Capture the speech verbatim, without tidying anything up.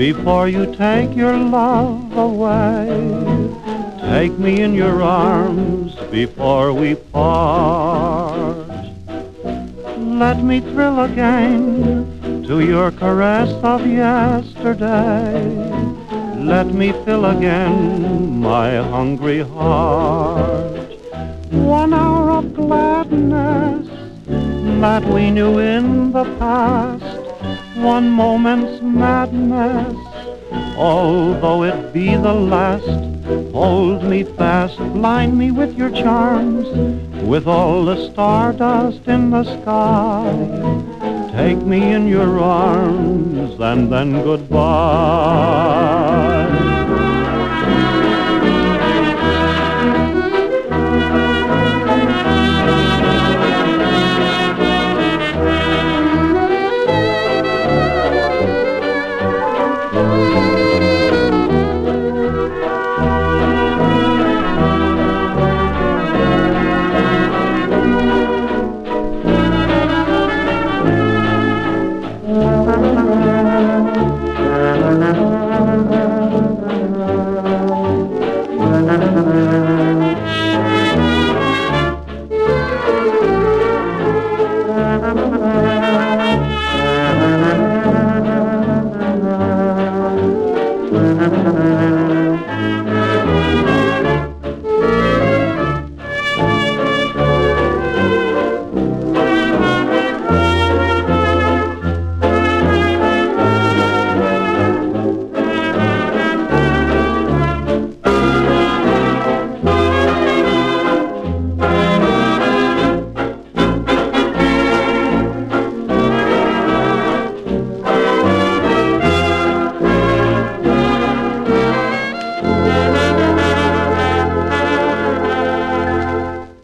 before you take your love away. Take me in your arms before we part. Let me thrill again to your caress of yesterday. Let me fill again my hungry heart. One hour of gladness that we knew in the past, one moment's madness, although it be the last. Hold me fast, blind me with your charms, with all the stardust in the sky. Take me in your arms and then goodbye.